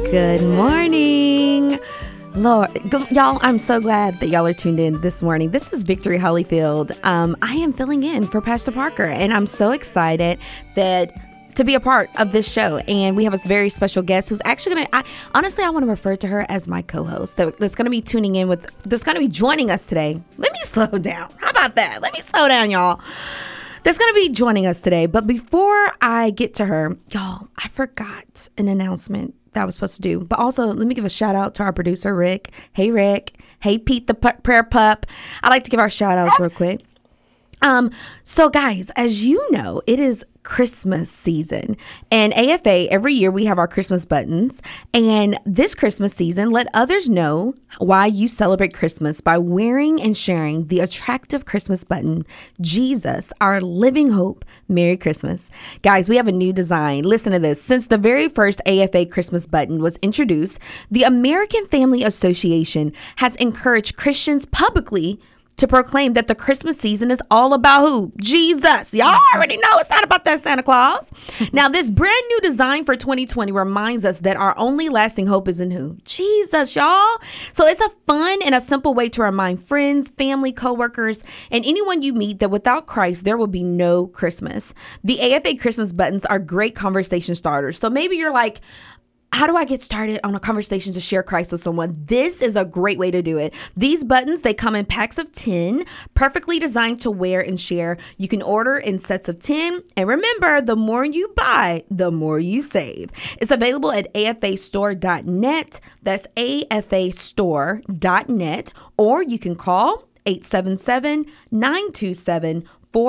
Good morning. Lord, y'all, I'm so glad that y'all are tuned in this morning. This is Victory Holyfield. I am filling in for Pastor Parker, and I'm so excited to be a part of this show. And we have a very special guest who's actually going to, honestly, I want to refer to her as my co-host that's going to be that's going to be joining us today. Let me slow down. How about that? Let me slow down, y'all. That's going to be joining us today. But before I get to her, y'all, I forgot an announcement that I was supposed to do. But also, let me give a shout out to our producer, Rick. Hey, Rick. Hey, Pete the prayer pup. I like to give our shout outs real quick. So guys, as you know, it is Christmas season, and AFA, every year we have our Christmas buttons, and this Christmas season, let others know why you celebrate Christmas by wearing and sharing the attractive Christmas button, Jesus, our living hope. Merry Christmas. Guys, we have a new design. Listen to this. Since the very first AFA Christmas button was introduced, the American Family Association has encouraged Christians publicly to proclaim that the Christmas season is all about who? Jesus. Y'all already know it's not about that Santa Claus. Now, this brand new design for 2020 reminds us that our only lasting hope is in who? Jesus, y'all. So it's a fun and a simple way to remind friends, family, coworkers, and anyone you meet that without Christ, there will be no Christmas. The AFA Christmas buttons are great conversation starters. So maybe you're like, how do I get started on a conversation to share Christ with someone? This is a great way to do it. These buttons, they come in packs of 10, perfectly designed to wear and share. You can order in sets of 10. And remember, the more you buy, the more you save. It's available at afastore.net. That's afastore.net. Or you can call 877-927-4917.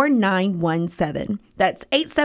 That's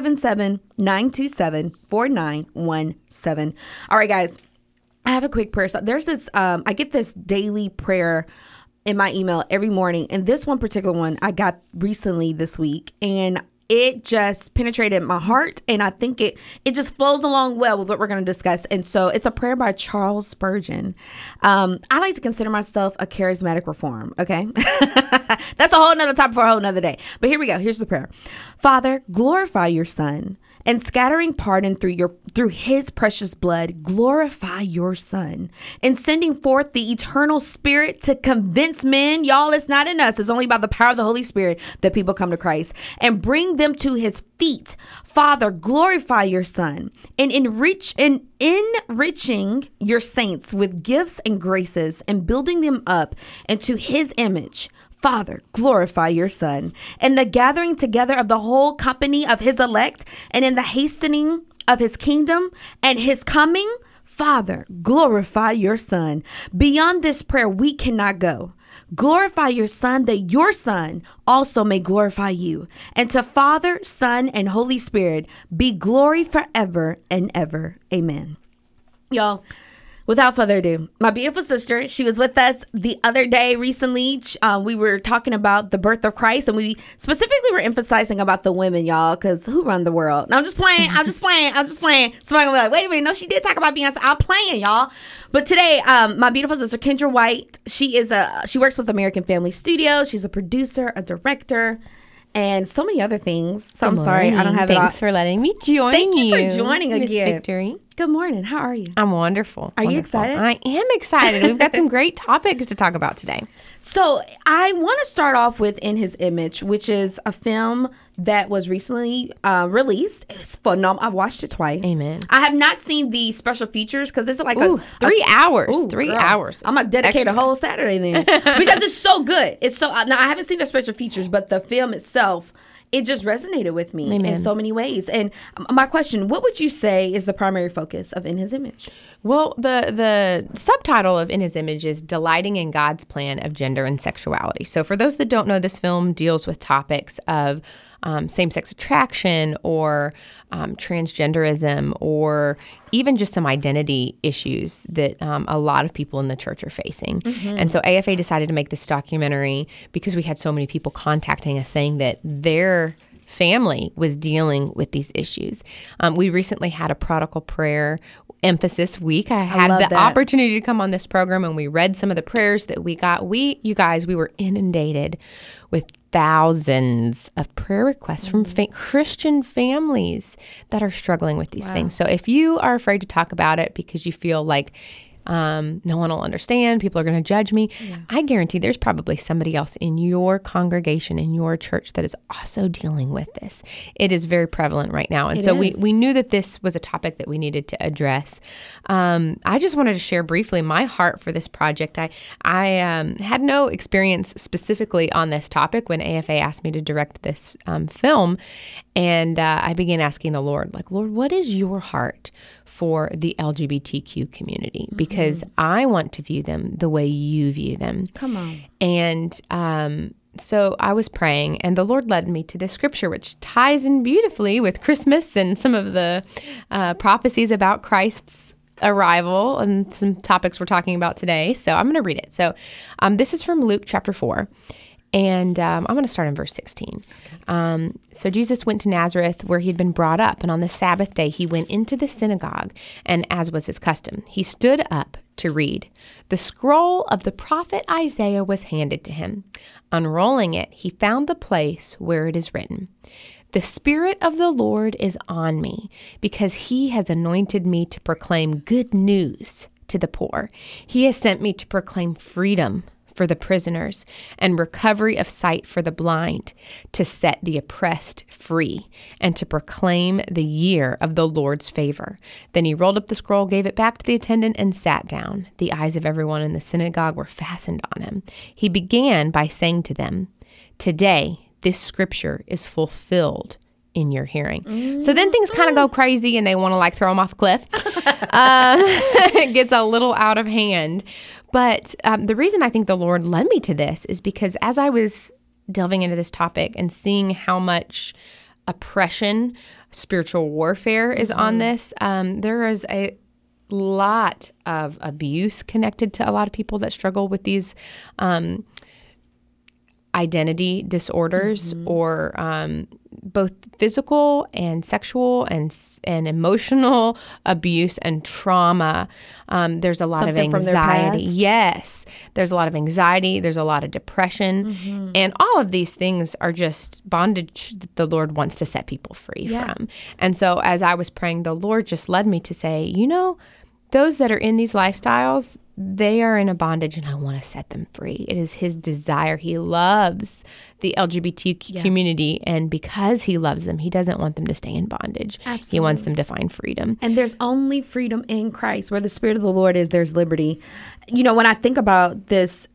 877-927-4917. All right, guys, I have a quick prayer. So there's this, I get this daily prayer in my email every morning. And this one particular one I got recently this week. And it just penetrated my heart, and I think it just flows along well with what we're going to discuss. And so it's a prayer by Charles Spurgeon. I like to consider myself a charismatic reform, okay? That's a whole nother topic for a whole nother day. But here we go. Here's the prayer. Father, glorify your Son, and scattering pardon through his precious blood, glorify your Son, and sending forth the eternal Spirit to convince men, y'all, it's not in us, it's only by the power of the Holy Spirit that people come to Christ, and bring them to his feet. Father, glorify your Son, and enriching your saints with gifts and graces, and building them up into his image. Father, glorify your Son, and the gathering together of the whole company of his elect, and in the hastening of his kingdom and his coming. Father, glorify your Son. Beyond this prayer, we cannot go. Glorify your Son, that your Son also may glorify you. And to Father, Son, and Holy Spirit be glory forever and ever. Amen. Y'all, without further ado, my beautiful sister, she was with us the other day recently. We were talking about the birth of Christ, and we specifically were emphasizing about the women, y'all, because who run the world? No, I'm just playing. Somebody gonna be like, wait a minute. No, she did talk about Beyonce. I'm playing, y'all. But today, my beautiful sister, Kendra White, she works with American Family Studios. She's a producer, a director, and so many other things. So I'm sorry, I don't have it all. Thanks for letting me join you. Thank you for joining again. Miss Victory. Good morning. How are you? I'm wonderful. Are you excited? I am excited. We've got some great topics to talk about today. So I want to start off with In His Image, which is a film that was recently released. It's phenomenal. I watched it twice. Amen. I have not seen the special features because it's like 3 hours. Ooh, 3 girl. hours. I'm going to dedicate a whole Saturday then because it's so good. It's so now I haven't seen the special features, but the film itself, it just resonated with me in so many ways. And my question, what would you say is the primary focus of In His Image? Well, the subtitle of In His Image is Delighting in God's Plan of Gender and Sexuality. So for those that don't know, this film deals with topics of same-sex attraction or transgenderism or even just some identity issues that a lot of people in the church are facing. Mm-hmm. And so AFA decided to make this documentary because we had so many people contacting us saying that their family was dealing with these issues. We recently had a prodigal prayer emphasis week. I had the opportunity to come on this program, and we read some of the prayers that we got. We were inundated with thousands of prayer requests from Christian families that are struggling with these things. So if you are afraid to talk about it because you feel like no one will understand, people are going to judge me, I guarantee there's probably somebody else in your congregation, in your church, that is also dealing with this. It is very prevalent right now. And we knew that this was a topic that we needed to address. I just wanted to share briefly my heart for this project. I had no experience specifically on this topic when AFA asked me to direct this film. And I began asking the Lord, Lord, what is your heart for the LGBTQ community? Because I want to view them the way you view them. Come on. And so I was praying, and the Lord led me to this scripture, which ties in beautifully with Christmas and some of the prophecies about Christ's arrival and some topics we're talking about today. So I'm going to read it. So this is from Luke chapter 4. And I'm going to start in verse 16. So Jesus went to Nazareth, where he had been brought up, and on the Sabbath day he went into the synagogue, and as was his custom, he stood up to read. The scroll of the prophet Isaiah was handed to him. Unrolling it, he found the place where it is written, "The Spirit of the Lord is on me, because he has anointed me to proclaim good news to the poor. He has sent me to proclaim freedom for the prisoners and recovery of sight for the blind, to set the oppressed free, and to proclaim the year of the Lord's favor." Then he rolled up the scroll, gave it back to the attendant, and sat down. The eyes of everyone in the synagogue were fastened on him. He began by saying to them, "Today, this scripture is fulfilled in your hearing." So then things kind of go crazy and they want to throw him off a cliff. It gets a little out of hand. But the reason I think the Lord led me to this is because as I was delving into this topic and seeing how much oppression, spiritual warfare is on this, there is a lot of abuse connected to a lot of people that struggle with these identity disorders, or both physical and sexual and emotional abuse and trauma. There's a lot of anxiety. Yes, there's a lot of anxiety. There's a lot of depression. And all of these things are just bondage that the Lord wants to set people free from. And so as I was praying, the Lord just led me to say, those that are in these lifestyles, they are in a bondage, and I want to set them free. It is his desire. He loves the LGBT community, and because he loves them, he doesn't want them to stay in bondage. Absolutely. He wants them to find freedom. And there's only freedom in Christ. Where the Spirit of the Lord is, there's liberty. When I think about this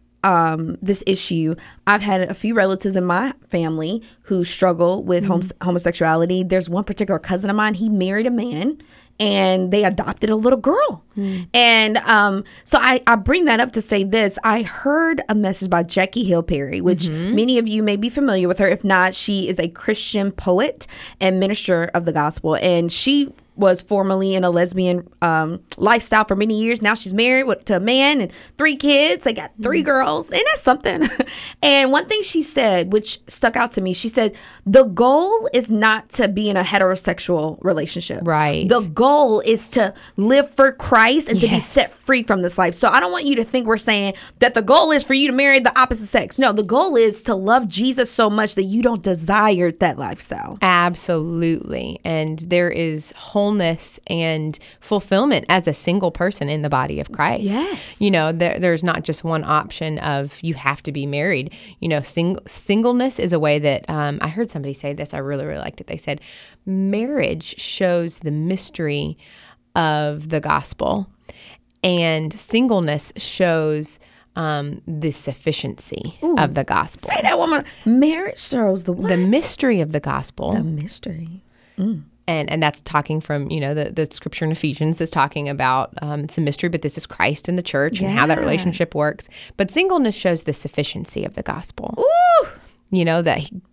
issue, I've had a few relatives in my family who struggle with homosexuality. There's one particular cousin of mine, he married a man, and they adopted a little girl. And so I bring that up to say this. I heard a message by Jackie Hill Perry, which many of you may be familiar with her. If not, she is a Christian poet and minister of the gospel. And she was formerly in a lesbian lifestyle for many years. Now she's married to a man and 3 kids. They got 3 girls. And that's something. And one thing she said, which stuck out to me, she said, the goal is not to be in a heterosexual relationship. Right. The goal is to live for Christ and to be set free from this life. So I don't want you to think we're saying that the goal is for you to marry the opposite sex. No, the goal is to love Jesus so much that you don't desire that lifestyle. Absolutely. And there is wholeness and fulfillment as a single person in the body of Christ. Yes. There's not just one option of you have to be married. Singleness is a way that I heard somebody say this. I really, really liked it. They said, marriage shows the mystery of the gospel, and singleness shows the sufficiency of the gospel. Say that woman. Marriage shows the what? The mystery of the gospel. The mystery. And that's talking from, the scripture in Ephesians is talking about it's a mystery, but this is Christ and the church and how that relationship works. But singleness shows the sufficiency of the gospel. Ooh. That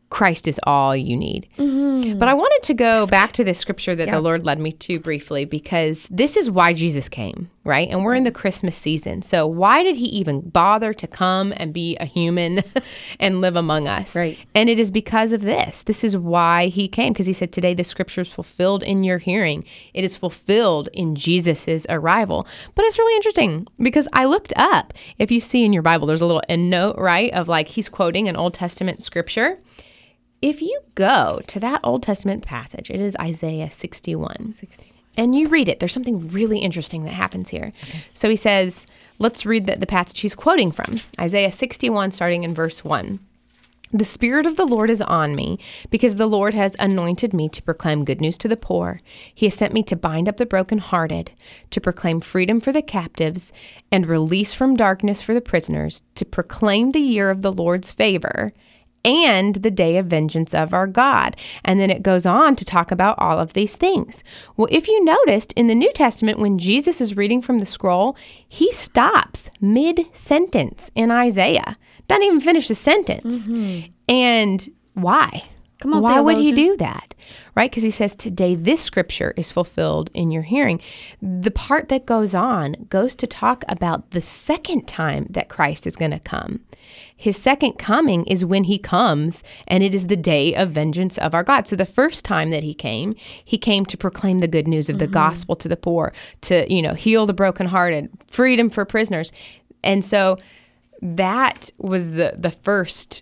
Christ is all you need. But I wanted to go back to this scripture that the Lord led me to briefly, because this is why Jesus came, right? And we're in the Christmas season. So why did he even bother to come and be a human and live among us? Right. And it is because of this. This is why he came, because he said, today the scripture is fulfilled in your hearing. It is fulfilled in Jesus's arrival. But it's really interesting because I looked up, if you see in your Bible, there's a little endnote, right, of like he's quoting an Old Testament scripture. If you go to that Old Testament passage, it is Isaiah 61. And you read it, there's something really interesting that happens here. Okay. So he says, let's read the passage he's quoting from. Isaiah 61, starting in verse 1. The Spirit of the Lord is on me, because the Lord has anointed me to proclaim good news to the poor. He has sent me to bind up the brokenhearted, to proclaim freedom for the captives, and release from darkness for the prisoners, to proclaim the year of the Lord's favor, and the day of vengeance of our God. And then it goes on to talk about all of these things. Well, if you noticed in the New Testament, when Jesus is reading from the scroll, he stops mid-sentence in Isaiah. Doesn't even finish the sentence. And why? Come on, why would he theologian. do that? Right? Because he says, today this scripture is fulfilled in your hearing. The part that goes on goes to talk about the second time that Christ is going to come. His second coming is when he comes, and it is the day of vengeance of our God. So the first time that he came to proclaim the good news of the gospel to the poor, to, heal the brokenhearted, freedom for prisoners. And so that was the first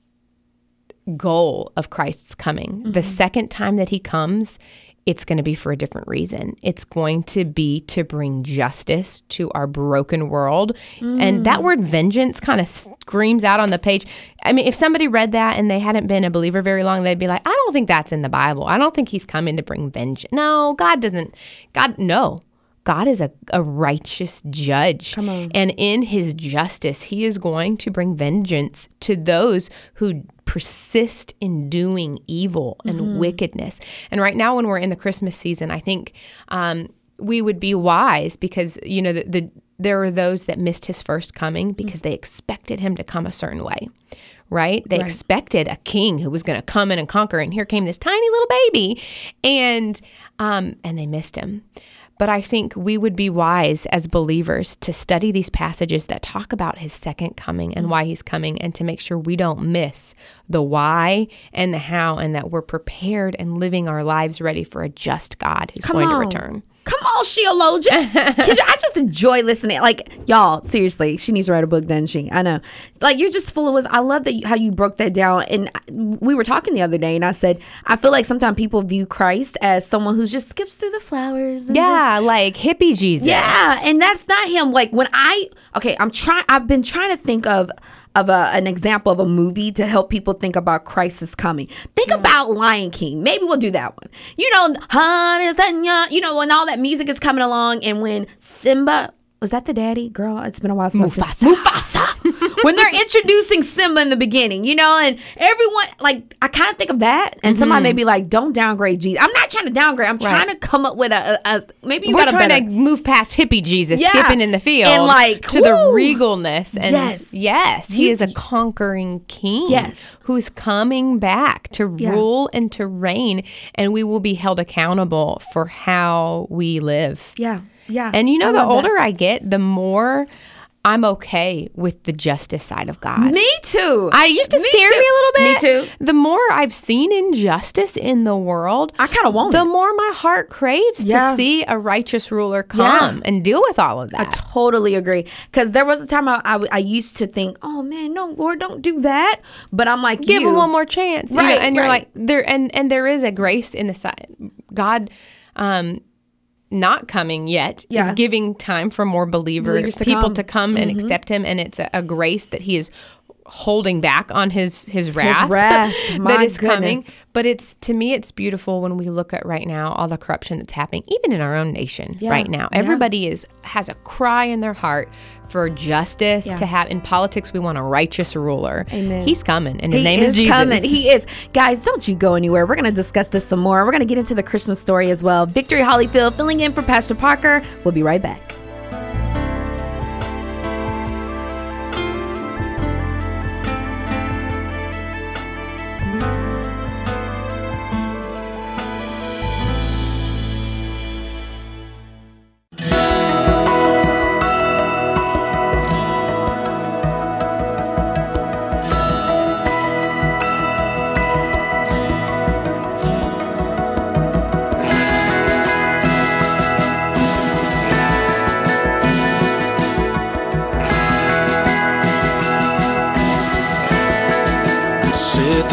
goal of Christ's coming. The second time that he comes, it's going to be for a different reason. It's going to be to bring justice to our broken world. And that word vengeance kind of screams out on the page. I mean, if somebody read that and they hadn't been a believer very long, they'd be like, I don't think that's in the Bible. I don't think he's coming to bring vengeance. No, God is a righteous judge. Come on. And in his justice, he is going to bring vengeance to those who persist in doing evil and wickedness. And right now, when we're in the Christmas season, I think we would be wise because, there were those that missed his first coming because they expected him to come a certain way. Right? They expected a king who was going to come in and conquer. And here came this tiny little baby. And they missed him. But I think we would be wise as believers to study these passages that talk about his second coming and why he's coming, and to make sure we don't miss the why and the how, and that we're prepared and living our lives ready for a just God who's going to return. Come on, Sheologian. I just enjoy listening. Like, y'all, seriously, she needs to write a book, doesn't she? I know. Like, you're just full of wisdom. I love that how you broke that down. And we were talking the other day, and I said, I feel like sometimes people view Christ as someone who just skips through the flowers. And like hippie Jesus. Yeah, and that's not him. Like, when I've been trying to think of an example of a movie to help people think about Christ's coming. Think about Lion King. Maybe we'll do that one. When all that music is coming along, and when Simba, was that the daddy? Girl, it's been a while since Mufasa. When they're introducing Simba in the beginning, and everyone, like, I kind of think of that, and somebody may be like, don't downgrade Jesus. I'm not trying to downgrade. I'm trying to come up with maybe we're trying to move past hippie Jesus skipping in the field and to the regalness. And yes, he is a conquering king who's coming back to rule and to reign, and we will be held accountable for how we live. Yeah. And the older I get, the more I'm okay with the justice side of God. Me too. I used to scare me a little bit. Me too. The more I've seen injustice in the world, I kind of want the more my heart craves to see a righteous ruler come and deal with all of that. I totally agree. Because there was a time I used to think, oh man, no, Lord, don't do that. But I'm like, give him one more chance. Right. And you're like, and there is a grace in the side. God, not coming yet is giving time for more believers to come and accept him, and it's a grace that he is holding back on his wrath, that is coming. But to me it's beautiful when we look at right now all the corruption that's happening even in our own nation right now. Everybody has a cry in their heart for justice to have. In politics, we want a righteous ruler. Amen. He's coming, and his name is Jesus. He is. Guys, don't you go anywhere. We're going to discuss this some more. We're going to get into the Christmas story as well. Victory Holyfield filling in for Pastor Parker. We'll be right back.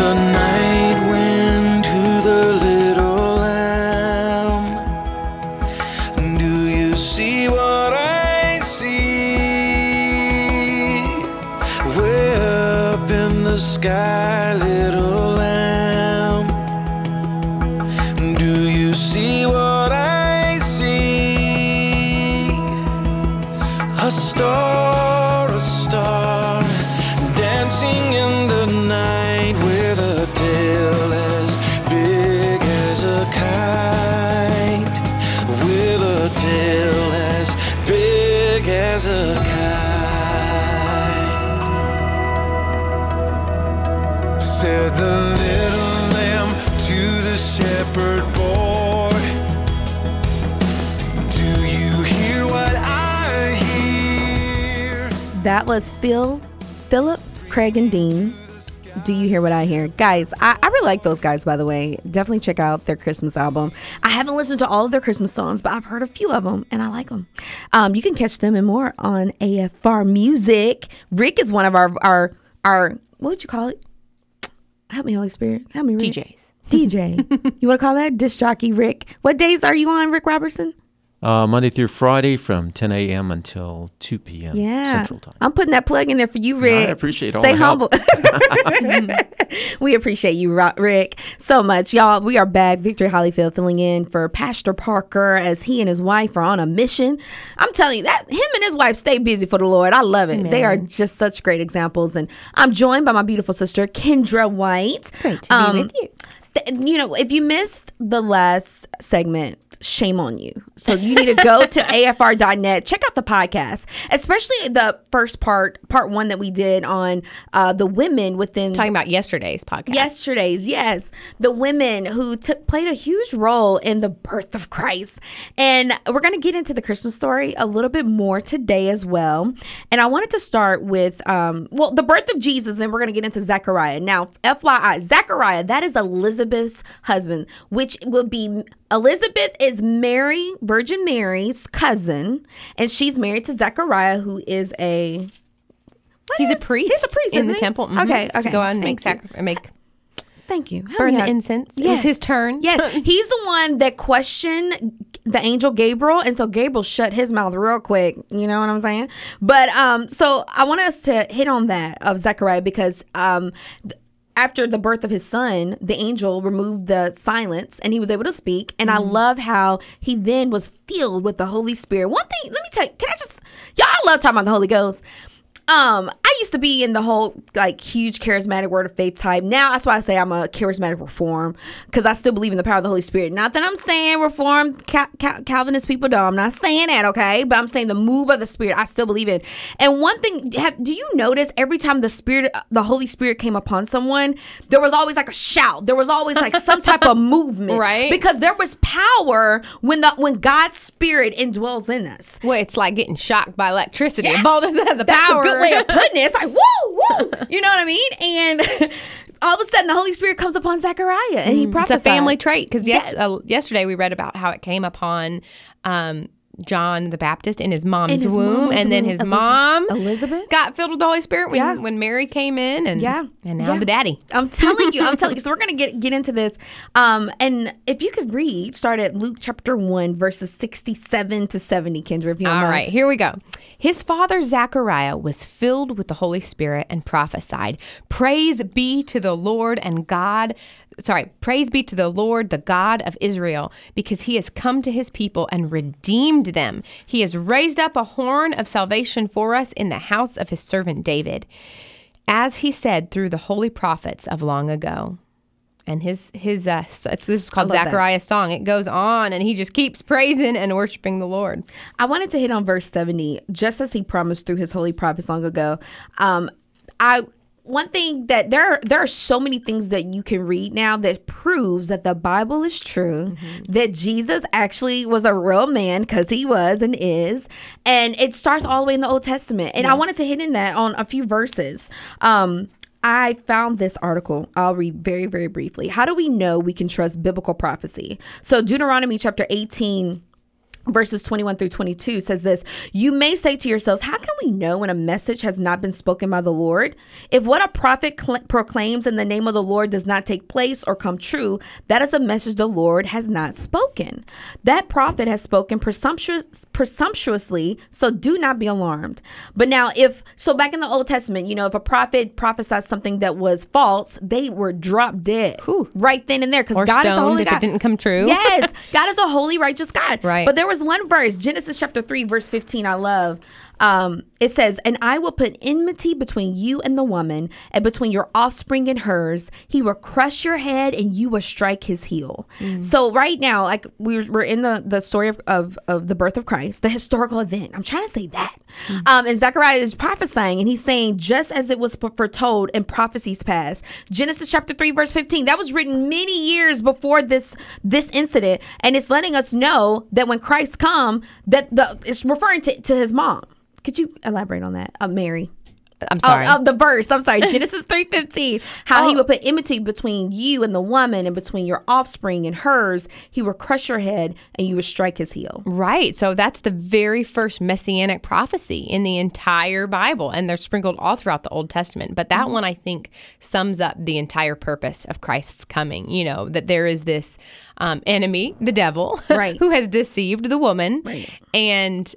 the night wind to the little lamb. Do you see what I see? Way up in the sky, little lamb. Do you see what I see? A star, dancing in the night with a tail as big as a kite, with a tail as big as a kite. Said the little lamb to the shepherd boy, do you hear what I hear? That was Philip, Craig, and Dean. Do you hear what I hear? Guys, I really like those guys, by the way. Definitely check out their Christmas album. I haven't listened to all of their Christmas songs, but I've heard a few of them, and I like them. You can catch them and more on AFR Music. Rick is one of our what would you call it? Help me, Holy Spirit. Help me, Rick. DJs. DJ. You want to call that? Disc jockey Rick. What days are you on, Rick Robertson? Monday through Friday from 10 a.m. until 2 p.m. Central Time. I'm putting that plug in there for you, Rick. I appreciate all Stay the humble. help. We appreciate you, Rick, so much. Y'all, we are back. Victory Hollyfield filling in for Pastor Parker as he and his wife are on a mission. I'm telling you, that him and his wife stay busy for the Lord. I love it. Amen. They are just such great examples. And I'm joined by my beautiful sister, Kendra White. Great to be with you. You know, if you missed the last segment, shame on you. So you need to go to afr.net, check out the podcast, especially the first part one that we did on the women within. Talking about yesterday's podcast. Yes. The women who played a huge role in the birth of Christ. And we're going to get into the Christmas story a little bit more today as well. And I wanted to start with, the birth of Jesus, then we're going to get into Zechariah. Now, FYI, Zechariah, that is Elizabeth's husband, which will be, Elizabeth is Virgin Mary's cousin, and she's married to Zechariah, who is a... He's a priest. He's a priest in the he? temple. Mm-hmm. Okay. To go out and make Thank you. burn the incense. Yes. It was his turn. Yes. He's the one that questioned the angel Gabriel, and so Gabriel shut his mouth real quick. You know what I'm saying? But so I want us to hit on that of Zechariah because after the birth of his son, the angel removed the silence and he was able to speak. And I love how he then was filled with the Holy Spirit. One thing, let me tell you, y'all, I love talking about the Holy Ghost. I used to be in the whole like huge charismatic word of faith type. Now that's why I say I'm a charismatic reform, because I still believe in the power of the Holy Spirit. Not that I'm saying reform Calvinist people don't. I'm not saying that, okay? But I'm saying the move of the Spirit I still believe in. And one thing, do you notice every time the Holy Spirit came upon someone, there was always like a shout. There was always like some type of movement, right? Because there was power when God's Spirit indwells in us. Well, it's like getting shocked by electricity. Yeah. The ball doesn't have the That's power. a good way of putting it. It's like, woo. You know what I mean? And all of a sudden, the Holy Spirit comes upon Zechariah and he prophesies. It's a family trait, because yesterday we read about how it came upon John the Baptist in his mom's womb, and then his mom Elizabeth got filled with the Holy Spirit when Mary came in, and now the daddy. I'm telling you. So we're gonna get into this. And if you could start at Luke chapter 1 verses 67 to 70, Kendra. If you don't mind. All right, here we go. His father Zechariah was filled with the Holy Spirit and prophesied, "Praise be to the Lord praise be to the Lord, the God of Israel, because he has come to his people and redeemed them. He has raised up a horn of salvation for us in the house of his servant David, as he said through the holy prophets of long ago." And this is called Zechariah's song. It goes on, and he just keeps praising and worshiping the Lord. I wanted to hit on verse 70, just as he promised through his holy prophets long ago. One thing that there are so many things that you can read now that proves that the Bible is true, that Jesus actually was a real man, because he was and is, and it starts all the way in the Old Testament. And I wanted to hit in that on a few verses. I found this article. I'll read very, very briefly. How do we know we can trust biblical prophecy? So Deuteronomy chapter 18 verses 21 through 22 says this: "You may say to yourselves, how can we know when a message has not been spoken by the Lord? If what a prophet proclaims in the name of the Lord does not take place or come true, that is a message the Lord has not spoken. That prophet has spoken presumptuously, so do not be alarmed." But now back in the Old Testament, if a prophet prophesied something that was false, they were dropped dead right then and there, because God is a holy God. If it didn't come true. Yes, God is a holy, righteous God. Right. But there was one verse, Genesis chapter 3, verse 15, I love. It says, "And I will put enmity between you and the woman, and between your offspring and hers. He will crush your head, and you will strike his heel." So right now, like we're in the story of the birth of Christ, the historical event. I'm trying to say that. And Zechariah is prophesying, and he's saying, just as it was foretold in prophecies past. Genesis chapter 3, verse 15. That was written many years before this incident, and it's letting us know that when Christ come, that it's referring to his mom. Could you elaborate on that, Mary? I'm sorry. The verse. I'm sorry. Genesis 3:15. How he will put enmity between you and the woman, and between your offspring and hers. He will crush your head, and you will strike his heel. Right. So that's the very first messianic prophecy in the entire Bible, and they're sprinkled all throughout the Old Testament. But that one, I think, sums up the entire purpose of Christ's coming. That there is this enemy, the devil, right, who has deceived the woman, right, and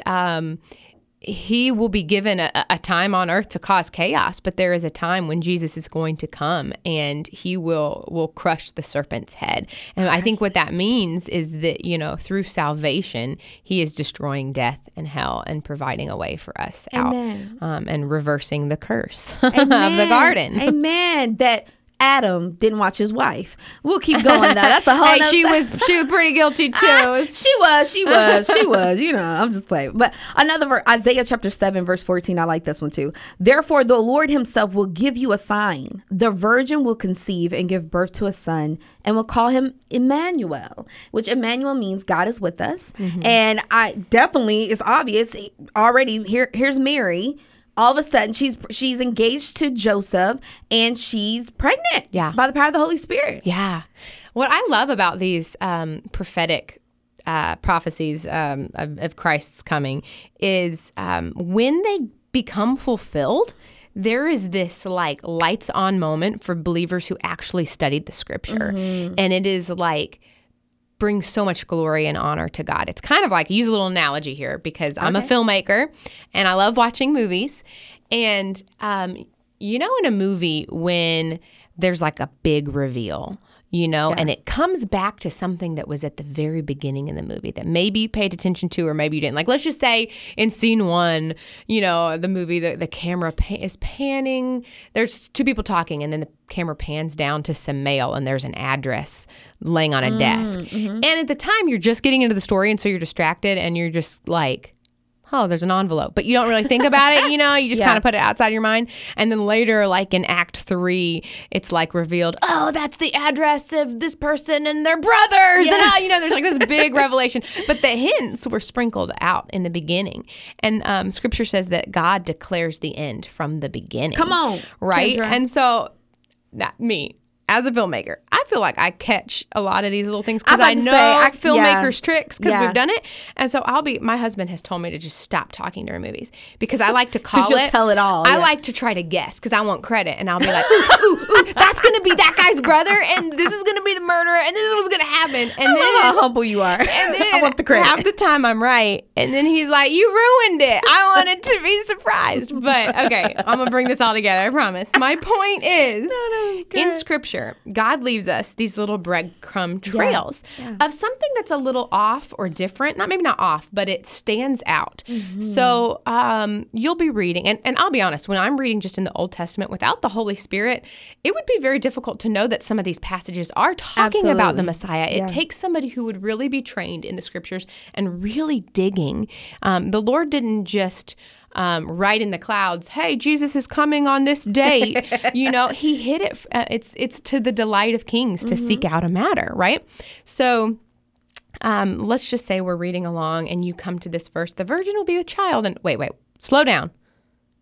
he will be given a time on earth to cause chaos, but there is a time when Jesus is going to come, and he will crush the serpent's head. And I think what that means is that, through salvation, he is destroying death and hell and providing a way for us Amen. out, and reversing the curse of the garden. Amen. That Adam didn't watch his wife. We'll keep going though. That's a whole hey, she was pretty guilty too. She was. I'm just playing. But another verse, Isaiah chapter 7, verse 14. I like this one too. "Therefore, the Lord himself will give you a sign. The virgin will conceive and give birth to a son, and will call him Emmanuel," which Emmanuel means God is with us. And it's obvious already. Here's Mary. All of a sudden, she's engaged to Joseph, and she's pregnant by the power of the Holy Spirit. Yeah. What I love about these prophetic prophecies of Christ's coming is when they become fulfilled, there is this lights on moment for believers who actually studied the scripture. And it is brings so much glory and honor to God. It's kind of use a little analogy here, because I'm a filmmaker and I love watching movies. And, in a movie when there's a big reveal, and it comes back to something that was at the very beginning in the movie that maybe you paid attention to or maybe you didn't. Let's just say in scene 1, the movie, the camera is panning. There's two people talking, and then the camera pans down to some mail, and there's an address laying on a desk. And at the time, you're just getting into the story, and so you're distracted, and you're just oh, there's an envelope. But you don't really think about it, you just kind of put it outside your mind. And then later, in Act 3, it's revealed, oh, that's the address of this person and their brothers. Yeah. And, there's this big revelation. But the hints were sprinkled out in the beginning. And scripture says that God declares the end from the beginning. Come on. Right? Kendra. And so, me, as a filmmaker, I feel like I catch a lot of these little things because I know filmmakers' tricks because we've done it. And so my husband has told me to just stop talking during movies because I like to call it. Because you'll tell it all. I like to try to guess because I want credit. And I'll be like, ooh, that's going to be that guy's brother. And this is going to be the murderer. And this is what's going to happen. And I love how humble you are. And then I want the credit. Half the time I'm right. And then he's like, you ruined it. I wanted to be surprised. But okay, I'm going to bring this all together. I promise. My point is, in Scripture, God leaves us these little breadcrumb trails of something that's a little off or different. Maybe not off, but it stands out. So you'll be reading, and I'll be honest, when I'm reading just in the Old Testament without the Holy Spirit, it would be very difficult to know that some of these passages are talking about the Messiah. It takes somebody who would really be trained in the Scriptures and really digging. The Lord didn't just write in the clouds, hey, Jesus is coming on this date. He hid it. It's to the delight of kings to seek out a matter, right? So let's just say we're reading along and you come to this verse, the virgin will be with child. And wait, slow down.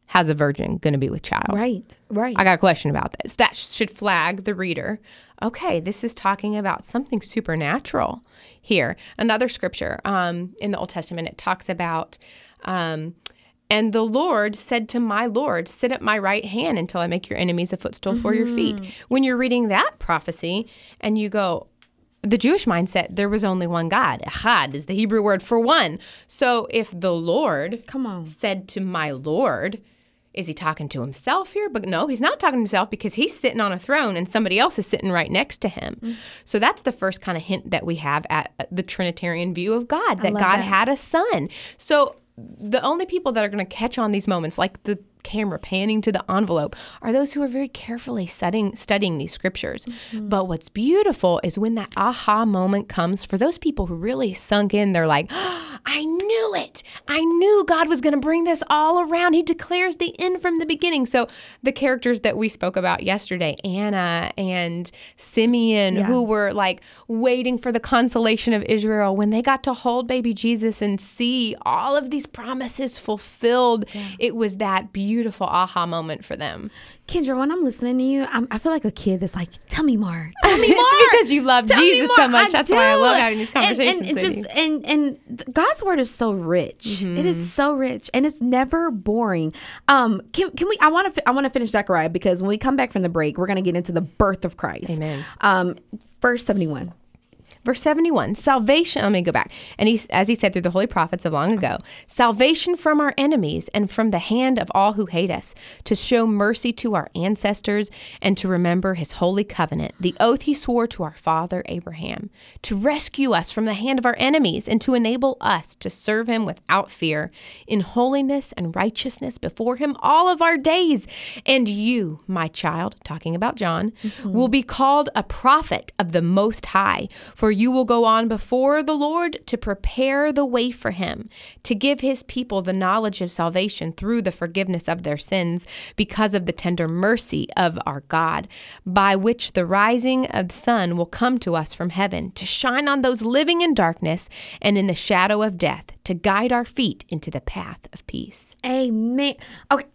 how's a virgin going to be with child? Right. I got a question about this. That should flag the reader. Okay, this is talking about something supernatural here. Another scripture in the Old Testament, it talks about, and the Lord said to my Lord, sit at my right hand until I make your enemies a footstool for your feet. When you're reading that prophecy and you go, the Jewish mindset, there was only one God. Echad is the Hebrew word for one. So if the Lord said to my Lord, is he talking to himself here? But no, he's not talking to himself because he's sitting on a throne and somebody else is sitting right next to him. So that's the first kind of hint that we have at the Trinitarian view of God, that God had a son. So the only people that are going to catch on these moments, like the camera panning to the envelope, are those who are very carefully studying these scriptures. But what's beautiful is when that aha moment comes for those people who really sunk in, they're like, oh, I knew it. I knew God was going to bring this all around. He declares the end from the beginning. So the characters that we spoke about yesterday, Anna and Simeon, who were like waiting for the consolation of Israel, when they got to hold baby Jesus and see all of these promises fulfilled, it was that beautiful aha moment for them. Kendra, when I'm listening to you, I feel like a kid that's like, tell me more. Tell me more. It's because you love Jesus so much. That's why I love having these conversations with you. And God's word is so rich. It is so rich, and it's never boring. Can we? I want to finish Zechariah, because when we come back from the break, we're going to get into the birth of Christ. Amen. Verse 71. Verse 71, salvation, let me go back. And as he said through the holy prophets of long ago, salvation from our enemies and from the hand of all who hate us, to show mercy to our ancestors and to remember his holy covenant, the oath he swore to our father Abraham, to rescue us from the hand of our enemies and to enable us to serve him without fear, in holiness and righteousness before him all of our days. And you, my child, talking about John, will be called a prophet of the Most High, for you will go on before the Lord to prepare the way for him, to give his people the knowledge of salvation through the forgiveness of their sins, because of the tender mercy of our God, by which the rising of the sun will come to us from heaven, to shine on those living in darkness and in the shadow of death, to guide our feet into the path of peace. Amen. Okay.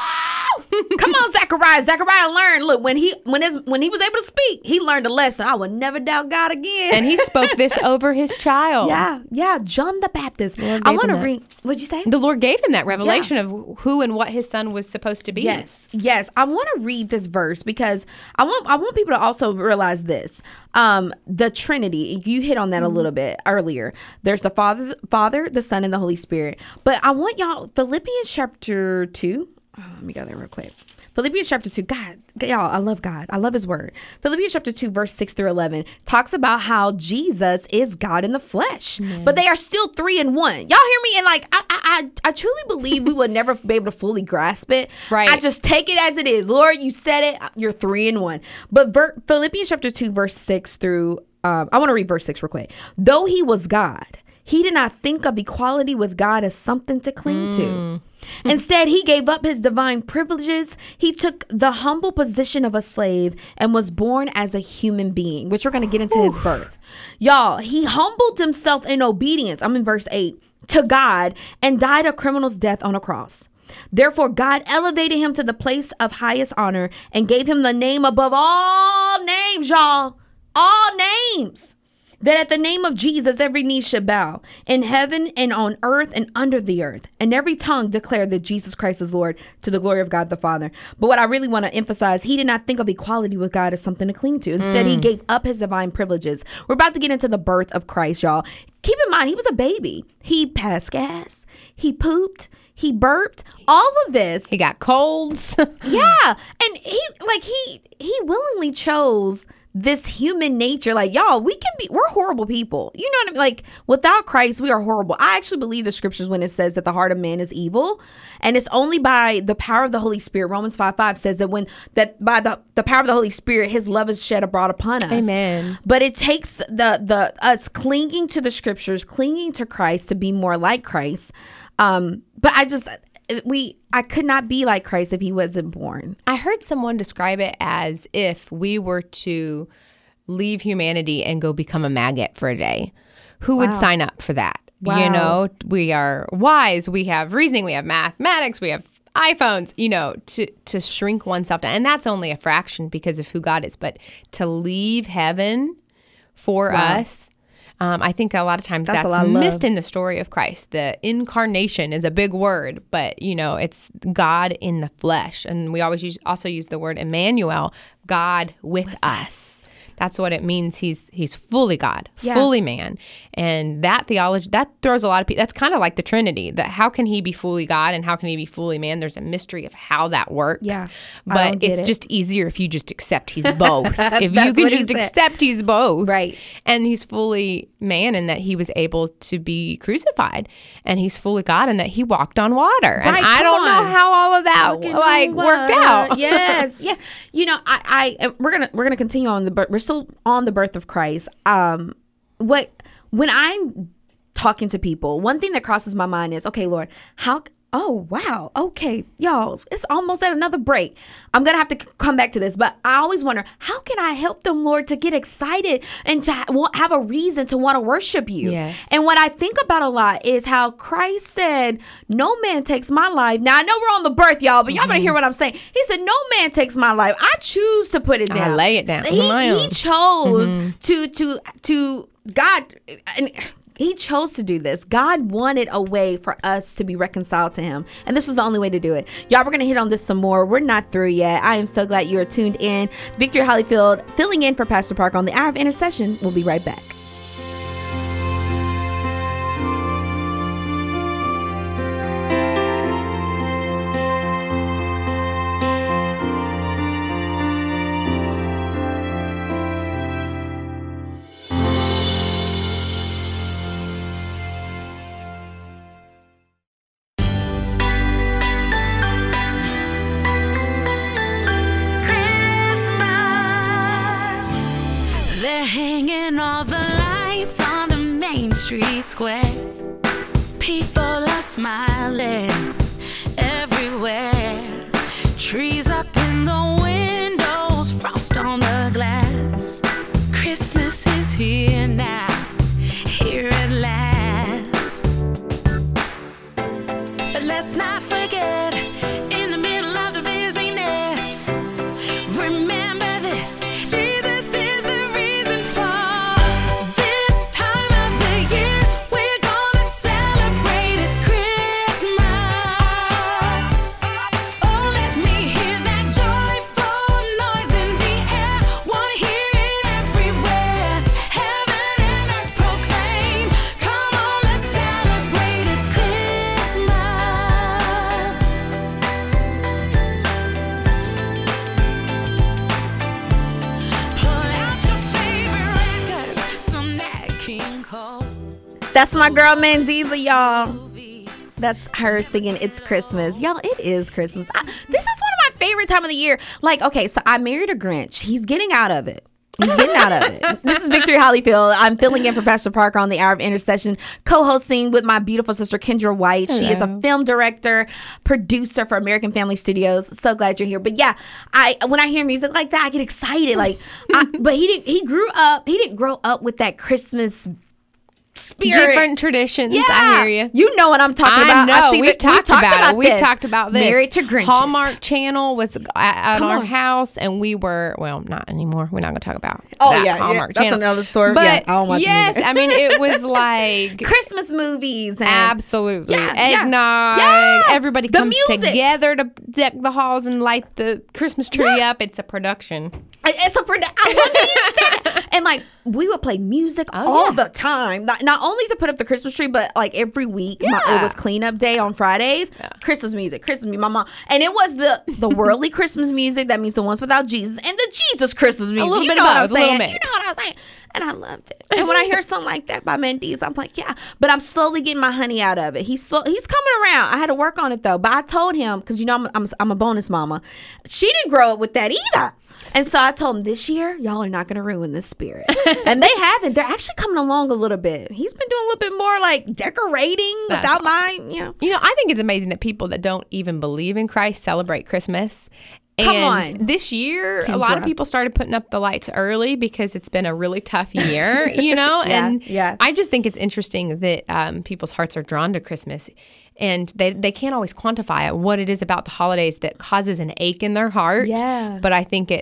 Come on, Zechariah. Zechariah learned. Look, when he was able to speak, he learned a lesson. I will never doubt God again. And he spoke this over his child. Yeah. John the Baptist. I want to read. What'd you say? The Lord gave him that revelation of who and what his son was supposed to be. Yes. I want to read this verse because I want people to also realize this. The Trinity. You hit on that a little bit earlier. There's the Father, the Son, and the Holy Spirit. But I want y'all, Philippians chapter 2. Let me go there real quick. Philippians chapter 2. God, y'all, I love God. I love his word. Philippians chapter 2, verse 6 through 11 talks about how Jesus is God in the flesh, but they are still 3 in 1. Y'all hear me? And like, I truly believe we will never be able to fully grasp it. Right. I just take it as it is. Lord, you said it. You're 3 in 1. But Philippians chapter 2, verse 6 through, I want to read verse 6 real quick. Though he was God, he did not think of equality with God as something to cling to. Instead, he gave up his divine privileges. He took the humble position of a slave and was born as a human being, which we're going to get into his birth. Y'all, he humbled himself in obedience. I'm in verse 8, to God, and died a criminal's death on a cross. Therefore, God elevated him to the place of highest honor and gave him the name above all names, y'all. All names. That at the name of Jesus, every knee should bow, in heaven and on earth and under the earth, and every tongue declare that Jesus Christ is Lord, to the glory of God the Father. But what I really want to emphasize, he did not think of equality with God as something to cling to. Instead, he gave up his divine privileges. We're about to get into the birth of Christ, y'all. Keep in mind, he was a baby. He passed gas. He pooped. He burped. All of this. He got colds. Yeah. And he willingly chose this human nature. Like, y'all, we're horrible people. You know what I mean? Like, without Christ, we are horrible. I actually believe the scriptures when it says that the heart of man is evil. And it's only by the power of the Holy Spirit. Romans 5:5 says that by the power of the Holy Spirit, his love is shed abroad upon us. Amen. But it takes us clinging to the scriptures, clinging to Christ to be more like Christ. But I could not be like Christ if he wasn't born. I heard someone describe it as if we were to leave humanity and go become a maggot for a day. Who would sign up for that? Wow. You know, we are wise. We have reasoning. We have mathematics. We have iPhones, to shrink oneself down. And that's only a fraction because of who God is. But to leave heaven for us, I think a lot of times that's missed in the story of Christ. The incarnation is a big word, but, it's God in the flesh. And we always also use the word Emmanuel, God with us. That's what it means. He's fully God, fully man. And that theology, that throws a lot of people, that's kind of like the Trinity, that how can he be fully God and how can he be fully man? There's a mystery of how that works. Yeah, but it's just easier if you just accept he's both. If you can just accept he's both. Right. And he's fully man in that he was able to be crucified. And he's fully God in that he walked on water. Right, and I don't know how all of that worked out. Yes. Yeah. We're gonna continue on we're still on the birth of Christ. When I'm talking to people, one thing that crosses my mind is, okay, Lord, oh, wow. Okay, y'all, it's almost at another break. I'm going to have to come back to this, but I always wonder, how can I help them, Lord, to get excited and to have a reason to want to worship you? Yes. And what I think about a lot is how Christ said, no man takes my life. Now, I know we're on the birth, y'all, but y'all better hear what I'm saying. He said, no man takes my life. I choose to put it down. I lay it down. He chose to God, and he chose to do this. God wanted a way for us to be reconciled to him. And this was the only way to do it. Y'all, we're going to hit on this some more. We're not through yet. I am so glad you are tuned in. Victory Holyfield filling in for Pastor Parker on the Hour of Intercession. We'll be right back. Hanging all the lights on the main street square. People are smiling everywhere. Trees up in the windows, frost on the glass. Christmas is here now, here at last. But let's not forget, in the middle of the busyness, remember this, Jesus. That's my girl Manziza, y'all. That's her singing It's Christmas. Y'all, it is Christmas. This is one of my favorite time of the year. Like, okay, so I married a Grinch. He's getting out of it. He's getting out of it. This is Victory Holyfield. I'm filling in for Pastor Parker on the Hour of Intercession, co-hosting with my beautiful sister, Kendra White. Hello. She is a film director, producer for American Family Studios. So glad you're here. But yeah, when I hear music like that, I get excited. But he didn't grow up with that Christmas spirit. Different traditions. Yeah. I hear you. You know what I'm talking about. I know. We've talked about this. Married to Grinches. Hallmark Channel was at our house, and we were, well, not anymore. We're not going to talk about Hallmark Channel. That's another story. But I don't watch yes, I mean, it was like Christmas movies. And absolutely. Eggnog. Yeah. Everybody comes together to deck the halls and light the Christmas tree up. It's a production. I love it. And like, we would play music all the time. Not only to put up the Christmas tree, but like every week, it was cleanup day on Fridays. Yeah. Christmas music, my mom. And it was the worldly Christmas music. That means the ones without Jesus, and the Jesus Christmas music. A little bit of both, a little mix. You know what I'm saying? And I loved it. And when I hear something like that by Mendy's, I'm like, yeah. But I'm slowly getting my honey out of it. He's coming around. I had to work on it though. But I told him, because you know I'm a bonus mama. She didn't grow up with that either. And so I told him, this year, y'all are not going to ruin this spirit. And they haven't. They're actually coming along a little bit. He's been doing a little bit more like decorating without mine. You know, I think it's amazing that people that don't even believe in Christ celebrate Christmas. And this year, a lot of people started putting up the lights early because it's been a really tough year, you know? I just think it's interesting that people's hearts are drawn to Christmas. and they can't always quantify it, what it is about the holidays that causes an ache in their heart. Yeah. But I think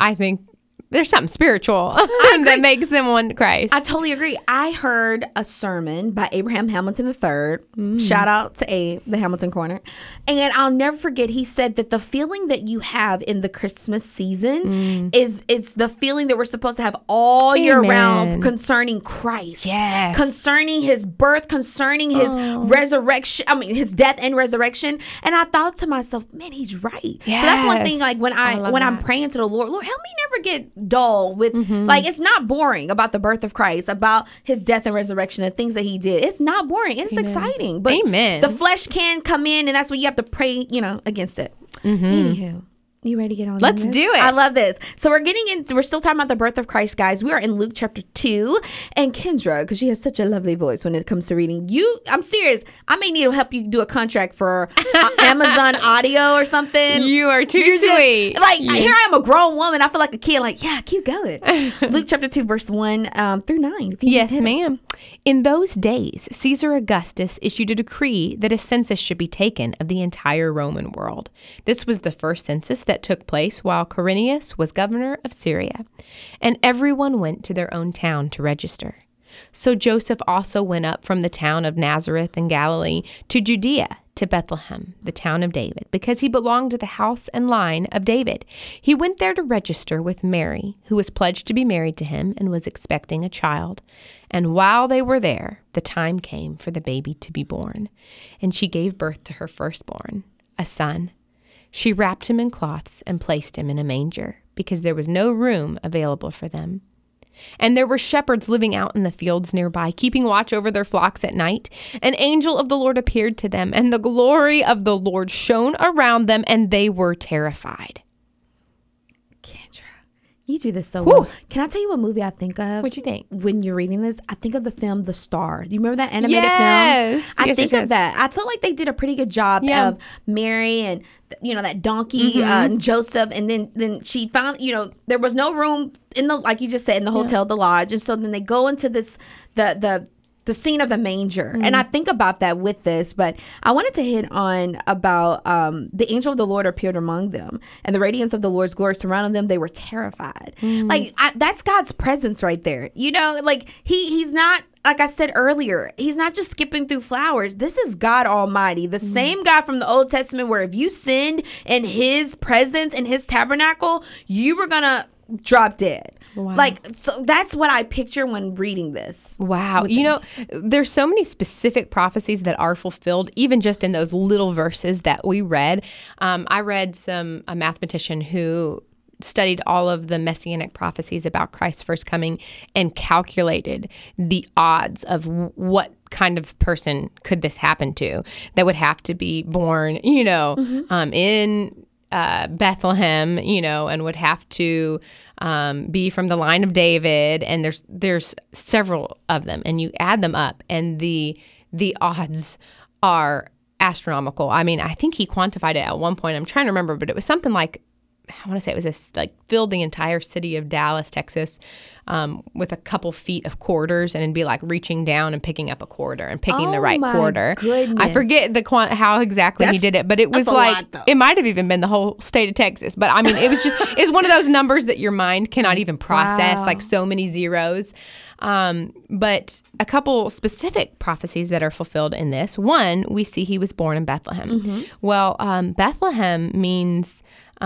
there's something spiritual that makes them want Christ. I totally agree. I heard a sermon by Abraham Hamilton III. Shout out to Abe, the Hamilton Corner. And I'll never forget, he said that the feeling that you have in the Christmas season it's the feeling that we're supposed to have all year round concerning Christ. Yes. Concerning his birth, concerning his resurrection, his death and resurrection. And I thought to myself, man, he's right. Yes. So that's one thing, like when I'm praying to the Lord, help me never get dull with like, it's not boring about the birth of Christ, about his death and resurrection, the things that he did. It's not boring. It's exciting. But the flesh can come in, and that's when you have to pray, against it. Anywho, you ready to get on? Let's do it. I love this. So we're still talking about the birth of Christ, guys. We are in Luke chapter 2, and Kendra, because she has such a lovely voice when it comes to reading. I'm serious. I may need to help you do a contract for Amazon Audio or something. You are too sweet. Here I am, a grown woman. I feel like a kid. Like, yeah, keep going. Luke chapter 2, verse 1 through 9. Yes, ma'am. In those days, Caesar Augustus issued a decree that a census should be taken of the entire Roman world. This was the first census that took place while Quirinius was governor of Syria, and everyone went to their own town to register. So Joseph also went up from the town of Nazareth in Galilee to Judea, to Bethlehem, the town of David, because he belonged to the house and line of David. He went there to register with Mary, who was pledged to be married to him and was expecting a child. And while they were there, the time came for the baby to be born, and she gave birth to her firstborn, a son. She wrapped him in cloths and placed him in a manger, because there was no room available for them. And there were shepherds living out in the fields nearby, keeping watch over their flocks at night. An angel of the Lord appeared to them, and the glory of the Lord shone around them, and they were terrified. Kendra, you do this so well. Can I tell you what movie I think of? What'd you think? When you're reading this, I think of the film The Star. Do you remember that animated film? I think of that. I feel like they did a pretty good job of Mary and that donkey and Joseph, and then she found there was no room in the, like you just said, in the hotel, the lodge, and so then they go into this the scene of the manger. And I think about that with this, but I wanted to hit on about the angel of the Lord appeared among them, and the radiance of the Lord's glory surrounded them. They were terrified. That's God's presence right there. He's not, like I said earlier, he's not just skipping through flowers. This is God Almighty, the same God from the Old Testament, where if you sinned in his presence, in his tabernacle, you were gonna drop dead. Wow. So that's what I picture when reading this. Wow. There's so many specific prophecies that are fulfilled, even just in those little verses that we read. I read a mathematician who studied all of the messianic prophecies about Christ's first coming and calculated the odds of what kind of person could this happen to, that would have to be born, in Bethlehem, and would have to be from the line of David, and there's several of them, and you add them up, and the odds are astronomical. I mean, I think he quantified it at one point. I'm trying to remember, but it was something like, I want to say it was filled the entire city of Dallas, Texas, with a couple feet of quarters, and it'd be like reaching down and picking up a quarter and picking the right quarter. Goodness. I forget how exactly he did it, but it was it might have even been the whole state of Texas. But I mean, it was it's one of those numbers that your mind cannot even process, like so many zeros. But a couple specific prophecies that are fulfilled in this. One, we see he was born in Bethlehem. Well, Bethlehem means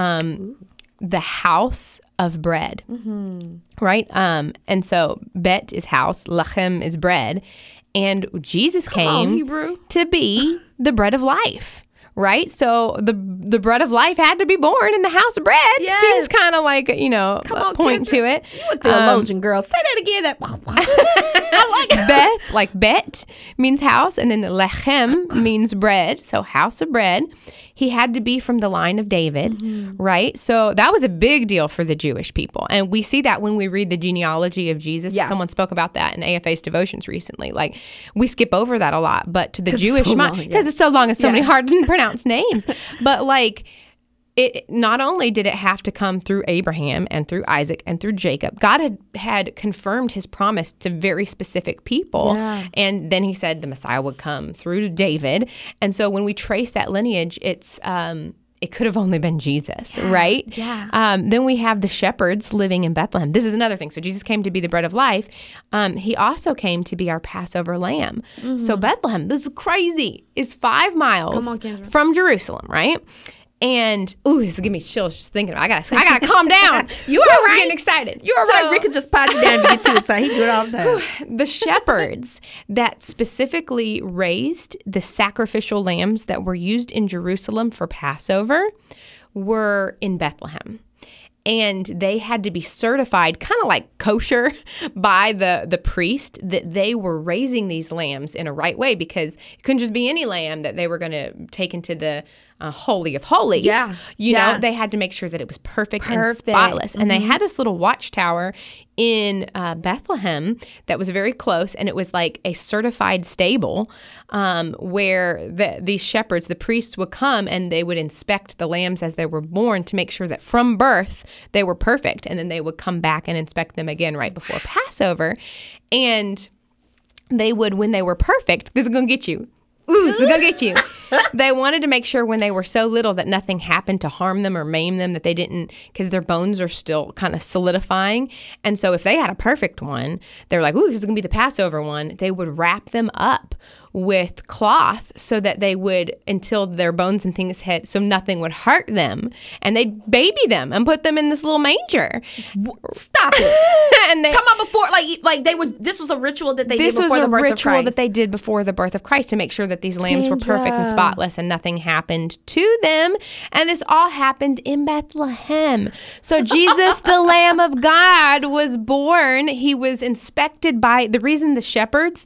the house of bread, right? And so bet is house, lachem is bread, and Jesus came to be the bread of life, right? So the bread of life had to be born in the house of bread. Yes. Seems kind of like, a point to it. You a theologian, girl. Say that again. I like it. Beth, like bet, means house, and then the lechem means bread, so house of bread. He had to be from the line of David, right? So that was a big deal for the Jewish people. And we see that when we read the genealogy of Jesus. Yeah. Someone spoke about that in AFA's devotions recently. Like, we skip over that a lot, but to the Jewish mind, because it's so long and so many hard to pronounce names. But it not only did it have to come through Abraham and through Isaac and through Jacob, God had confirmed his promise to very specific people. Yeah. And then he said the Messiah would come through David. And so when we trace that lineage, it could have only been Jesus, right? Yeah. Then we have the shepherds living in Bethlehem. This is another thing. So Jesus came to be the bread of life. He also came to be our Passover lamb. So Bethlehem, this is crazy, is 5 miles Come on, Kendra. from Jerusalem, right? And this will give me chills just thinking about it. I gotta calm down. You all right? I'm getting excited. You're all right. Rick could just pat you down and get too excited. He do it all the time. The shepherds that specifically raised the sacrificial lambs that were used in Jerusalem for Passover were in Bethlehem. And they had to be certified, kind of like kosher, by the priest, that they were raising these lambs in a right way, because it couldn't just be any lamb that they were going to take into the Holy of Holies. Yeah. You Yeah. know, they had to make sure that it was perfect. And spotless. And they had this little watchtower in Bethlehem that was very close, and it was like a certified stable where these shepherds, the priests, would come and they would inspect the lambs as they were born to make sure that from birth they were perfect, and then they would come back and inspect them again right before Passover. And they would, when they were perfect, this is going to get you. This is going to get you. They wanted to make sure when they were so little that nothing happened to harm them or maim them, that they didn't, because their bones are still kind of solidifying. And so if they had a perfect one, they were like, this is going to be the Passover one. They would wrap them up with cloth so that they would, until their bones and things hit, so nothing would hurt them. And they'd baby them and put them in this little manger. Stop it. And they come on, before like they would. This was a ritual that they did This was before a the birth of ritual Christ. that they did before the birth of Christ to make sure that these lambs were perfect and spotless and nothing happened to them. And this all happened in Bethlehem. So Jesus, the Lamb of God, was born. He was inspected by, the reason these shepherds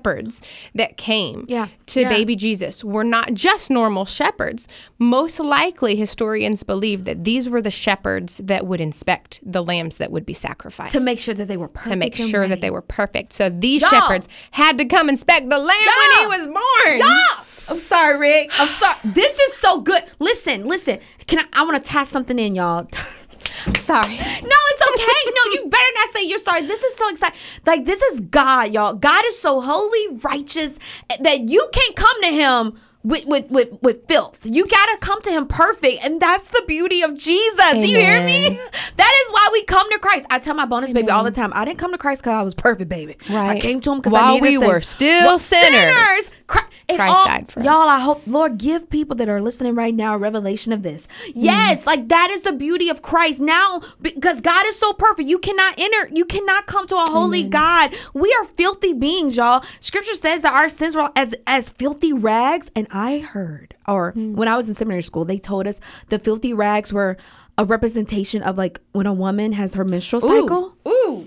that came to baby Jesus were not just normal shepherds. Most likely, historians believe that these were the shepherds that would inspect the lambs that would be sacrificed. to make sure that they were perfect. To make and sure ready. that they were perfect. So these Y'all. shepherds had to come inspect the lamb when he was born. Y'all! I'm sorry, Rick. I'm sorry. This is so good. Listen. I want to tie something in, y'all. Sorry. No, it's okay. No, you better not say you're sorry. This is so exciting. Like, this is God, y'all. God is so holy, righteous, that you can't come to him with filth. You gotta come to him perfect, and that's the beauty of Jesus. Do you hear me? That is why we come to Christ. I tell my bonus baby all the time, I didn't come to Christ because I was perfect, baby. Right. I came to him because While I needed we were still sinners. Christ died for us. Y'all, I hope, Lord, give people that are listening right now a revelation of this. Yes, like that is the beauty of Christ. Now, because God is so perfect, you cannot come to a holy God. We are filthy beings, y'all. Scripture says that our sins were as filthy rags. And I heard, when I was in seminary school, they told us the filthy rags were a representation of like when a woman has her menstrual cycle.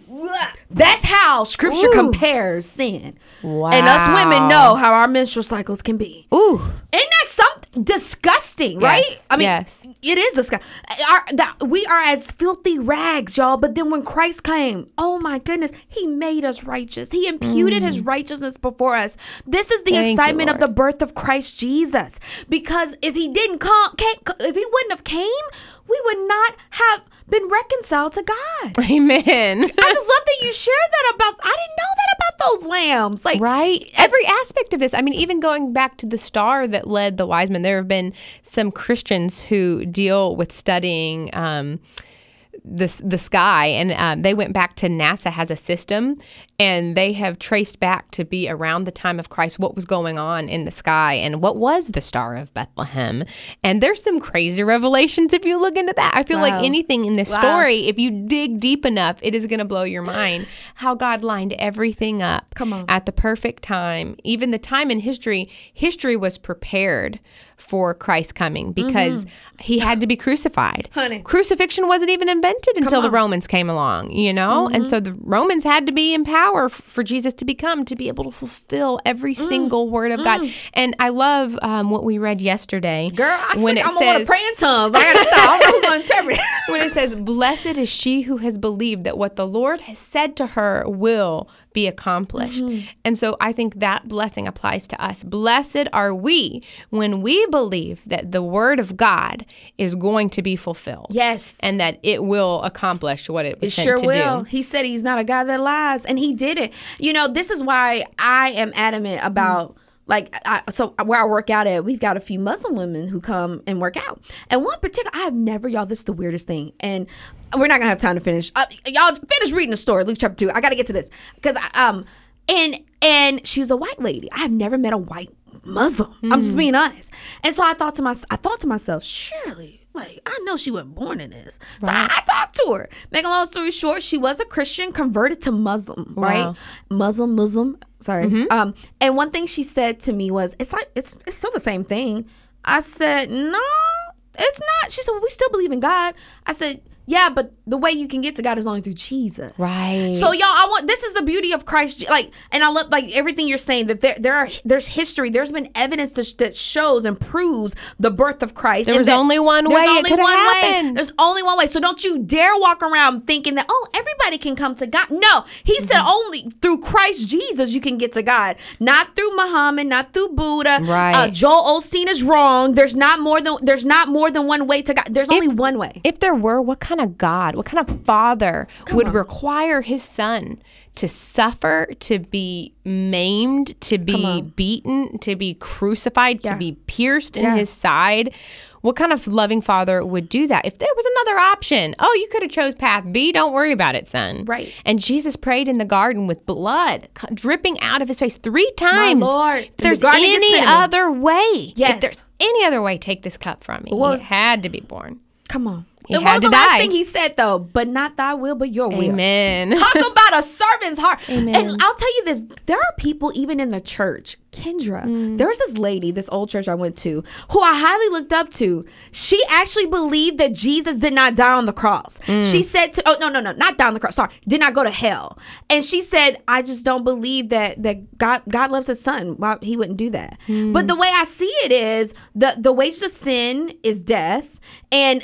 That's how Scripture compares sin. Wow. And us women know how our menstrual cycles can be. Ooh. Isn't that something disgusting, right? Yes. I mean, Yes. it is disgusting. We are as filthy rags, y'all. But then when Christ came, oh my goodness, he made us righteous. He imputed his righteousness before us. This is the Thank you, excitement of Lord. the birth of Christ Jesus. Because if he didn't come, if he wouldn't have came, we would not have been reconciled to God. Amen. I just love that you shared that about. I didn't know that about those lambs. Like, Right. Every aspect of this. I mean, even going back to the star that led the wise men, there have been some Christians who deal with studying the sky, and they went back to NASA has a system, and they have traced back to be around the time of Christ what was going on in the sky and what was the Star of Bethlehem. And there's some crazy revelations if you look into that. I feel like anything in this story, if you dig deep enough, it is going to blow your mind how God lined everything up at the perfect time. Even the time in history was prepared for Christ coming because he had to be crucified. Honey. Crucifixion wasn't even invented until the Romans came along, you know? And so the Romans had to be in power for Jesus to become, to be able to fulfill every single word of God. And I love what we read yesterday. girl, I'm when going to pray in tongues. I got to stop. I don't know who's going to interpret. when it says, blessed is she who has believed that what the Lord has said to her will be accomplished. And so I think that blessing applies to us. Blessed are we when we believe that the word of God is going to be fulfilled. Yes. And that it will accomplish what it was sent sure to will. do. He said he's not a God that lies, and he did it. You know, this is why I am adamant about so where I work out at, we've got a few Muslim women who come and work out. And one particular, this is the weirdest thing. And we're not going to have time to finish. Y'all finish reading the story, Luke chapter 2. I got to get to this. Because, and she was a white lady. I have never met a white Muslim. I'm just being honest. And so I thought to myself, surely, like, I know she wasn't born in this. So I talked to her. Make a long story short, she was a Christian converted to Muslim, right? Muslim. Sorry. And one thing she said to me was, it's still the same thing. I said, no, it's not. She said, well, we still believe in God. I said, yeah, but the way you can get to God is only through Jesus. Right. So y'all, this is the beauty of Christ. Like, and I love everything you're saying, that there's history. There's been evidence that shows and proves the birth of Christ. There was only one way it could have happened. There's only one way. So don't you dare walk around thinking that, everybody can come to God. No, he said only through Christ Jesus you can get to God. Not through Muhammad, not through Buddha. Right. Joel Osteen is wrong. There's not more than one way to God. There's only one way. If there were, what kind of God, what kind of father would require his son to suffer, to be maimed, to be beaten, to be crucified, to be pierced in his side? What kind of loving father would do that? If there was another option, you could have chose path B. Don't worry about it, son. Right. And Jesus prayed in the garden with blood dripping out of his face 3 times. My Lord. If there's any other way, yes. if there's any other way, take this cup from me. He had to be born. Come on. He had to die. Last thing he said, though? But not thy will, but your will. Amen. Talk about a servant's heart. Amen. And I'll tell you this. There are people even in the church. Kendra, there was this lady, this old church I went to, who I highly looked up to. She actually believed that Jesus did not die on the cross. She said, no, not die on the cross. Sorry, did not go to hell. And she said, I just don't believe that God loves his son. Why he wouldn't do that. But the way I see it is the wages of sin is death. And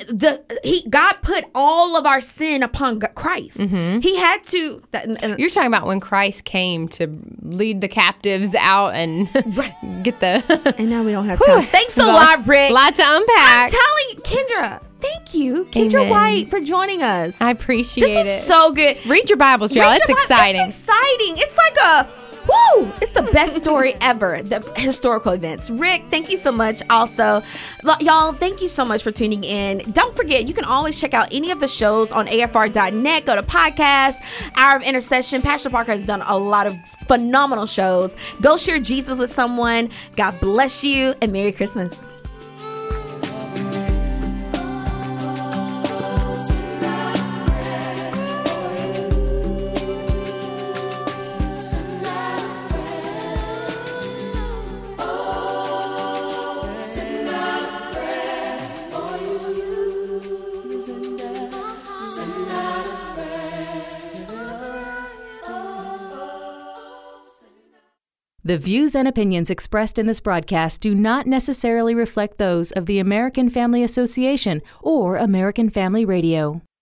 God put all of our sin upon Christ. He had to. You're talking about when Christ came to lead the captives out and get the. And now we don't have time. Thanks a lot, Rick. Lot to unpack. I'm telling you, Kendra. Thank you, Kendra Amen. White, for joining us. I appreciate it. This was so good. Read your Bibles, y'all. It's exciting. It's exciting. It's like it's the best story ever, the historical events. Rick, thank you so much. Also, y'all, thank you so much for tuning in. Don't forget, you can always check out any of the shows on afr.net. Go to podcast, Hour of Intercession. Pastor Parker has done a lot of phenomenal shows. Go share Jesus with someone. God bless you, and Merry Christmas. The views and opinions expressed in this broadcast do not necessarily reflect those of the American Family Association or American Family Radio.